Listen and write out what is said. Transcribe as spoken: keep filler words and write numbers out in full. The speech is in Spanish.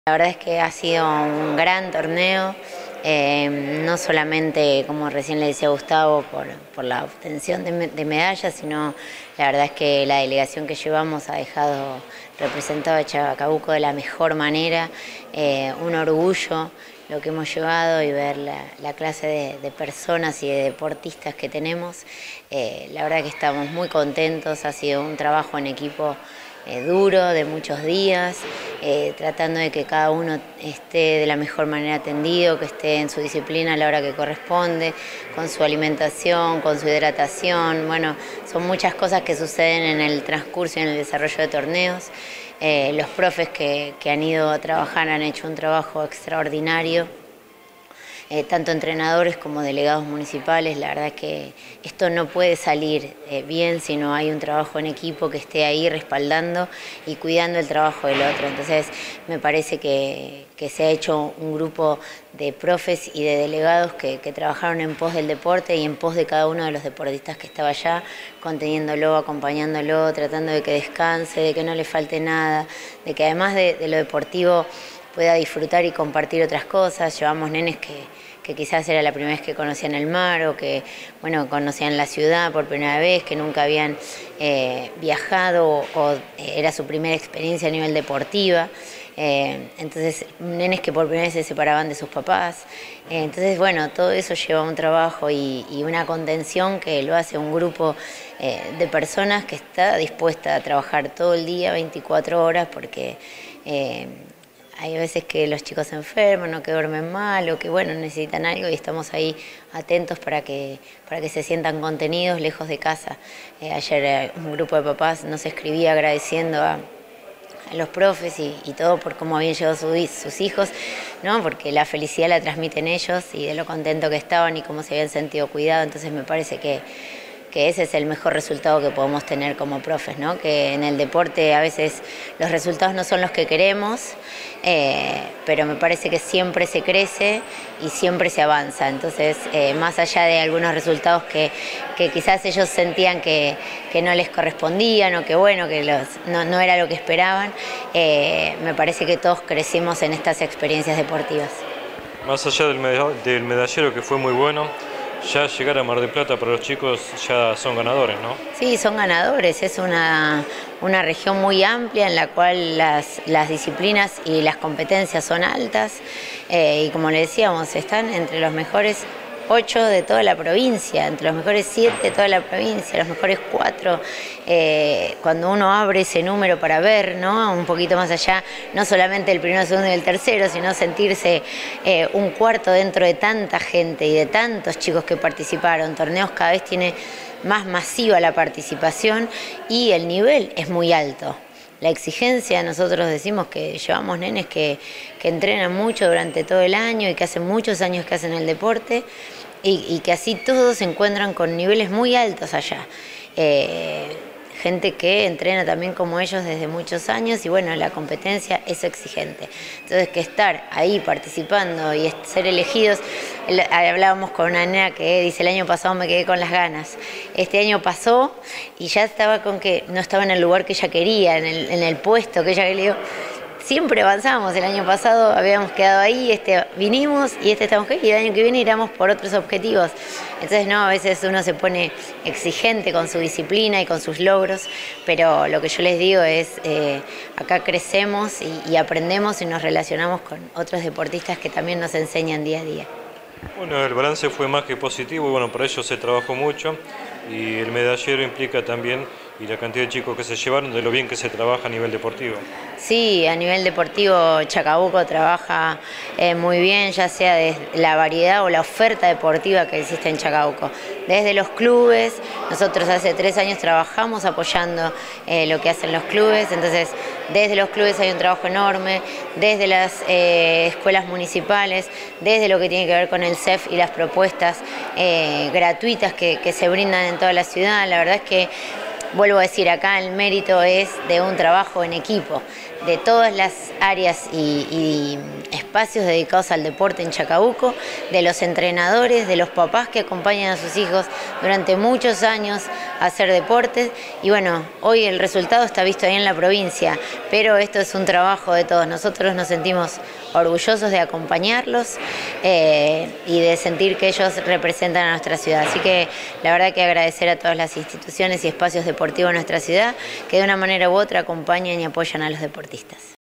La verdad es que ha sido un gran torneo, eh, no solamente, como recién le decía Gustavo, por, por la obtención de, de medallas, sino la verdad es que la delegación que llevamos ha dejado representado a Chacabuco de la mejor manera, eh, un orgullo lo que hemos llevado y ver la, la clase de, de personas y de deportistas que tenemos. Eh, la verdad que estamos muy contentos, ha sido un trabajo en equipo Eh, duro, de muchos días, eh, tratando de que cada uno esté de la mejor manera atendido, que esté en su disciplina a la hora que corresponde, con su alimentación, con su hidratación. Bueno, son muchas cosas que suceden en el transcurso y en el desarrollo de torneos. Eh, los profes que, que han ido a trabajar han hecho un trabajo extraordinario. Eh, tanto entrenadores como delegados municipales, la verdad que esto no puede salir eh, bien si no hay un trabajo en equipo que esté ahí respaldando y cuidando el trabajo del otro. Entonces me parece que, que se ha hecho un grupo de profes y de delegados que, que trabajaron en pos del deporte y en pos de cada uno de los deportistas que estaba allá, conteniéndolo, acompañándolo, tratando de que descanse, de que no le falte nada, de que además de, de lo deportivo pueda disfrutar y compartir otras cosas. Llevamos nenes que, que quizás era la primera vez que conocían el mar o que bueno, conocían la ciudad por primera vez, que nunca habían eh, viajado o, o era su primera experiencia a nivel deportiva. Eh, entonces, nenes que por primera vez se separaban de sus papás. Eh, entonces, bueno, todo eso lleva un trabajo y, y una contención que lo hace un grupo eh, de personas que está dispuesta a trabajar todo el día, veinticuatro horas, porque Eh, hay veces que los chicos se enferman o que duermen mal o que bueno, necesitan algo y estamos ahí atentos para que, para que se sientan contenidos lejos de casa. Eh, ayer eh, un grupo de papás nos escribía agradeciendo a, a los profes y, y todo por cómo habían llegado su, sus hijos, ¿no? Porque la felicidad la transmiten ellos y de lo contento que estaban y cómo se habían sentido cuidados. Entonces me parece que que ese es el mejor resultado que podemos tener como profes, ¿no? Que en el deporte a veces los resultados no son los que queremos, eh, pero me parece que siempre se crece y siempre se avanza. Entonces, eh, más allá de algunos resultados que, que quizás ellos sentían que, que no les correspondían o que bueno, que los, no, no era lo que esperaban, eh, me parece que todos crecimos en estas experiencias deportivas. Más allá del, medall del medallero, que fue muy bueno, ya llegar a Mar del Plata para los chicos ya son ganadores, ¿no? Sí, son ganadores. Es una, una región muy amplia en la cual las, las disciplinas y las competencias son altas eh, y como le decíamos, están entre los mejores ocho de toda la provincia, entre los mejores siete de toda la provincia, los mejores cuatro. Eh, cuando uno abre ese número para ver, ¿no? Un poquito más allá, no solamente el primero, el segundo y el tercero, sino sentirse eh, un cuarto dentro de tanta gente y de tantos chicos que participaron. Torneos cada vez tiene más masiva la participación y el nivel es muy alto. La exigencia, nosotros decimos que llevamos nenes que, que entrenan mucho durante todo el año y que hace muchos años que hacen el deporte y, y que así todos se encuentran con niveles muy altos allá. Eh, gente que entrena también como ellos desde muchos años y bueno, la competencia es exigente. Entonces que estar ahí participando y ser elegidos, hablábamos con una nena que dice el año pasado me quedé con las ganas, este año pasó y ya estaba con que no estaba en el lugar que ella quería, en el, en el puesto que ella quería. Siempre avanzamos, el año pasado habíamos quedado ahí, este vinimos y este estamos aquí y el año que viene iremos por otros objetivos. Entonces no, a veces uno se pone exigente con su disciplina y con sus logros, pero lo que yo les digo es, eh, acá crecemos y, y aprendemos y nos relacionamos con otros deportistas que también nos enseñan día a día. Bueno, el balance fue más que positivo y bueno, para ello se trabajó mucho y el medallero implica también y la cantidad de chicos que se llevaron de lo bien que se trabaja a nivel deportivo. Sí, a nivel deportivo Chacabuco trabaja eh, muy bien, ya sea de la variedad o la oferta deportiva que existe en Chacabuco. Desde los clubes, nosotros hace tres años trabajamos apoyando eh, lo que hacen los clubes, entonces desde los clubes hay un trabajo enorme, desde las eh, escuelas municipales, desde lo que tiene que ver con el C E F y las propuestas eh, gratuitas que, que se brindan en toda la ciudad. La verdad es que vuelvo a decir, acá el mérito es de un trabajo en equipo. de todas las áreas y, y espacios dedicados al deporte en Chacabuco, de los entrenadores, de los papás que acompañan a sus hijos durante muchos años a hacer deportes. Y bueno, hoy el resultado está visto ahí en la provincia, pero esto es un trabajo de todos. Nosotros nos sentimos orgullosos de acompañarlos eh, y de sentir que ellos representan a nuestra ciudad. Así que la verdad que agradecer a todas las instituciones y espacios deportivos de nuestra ciudad que de una manera u otra acompañan y apoyan a los deportistas.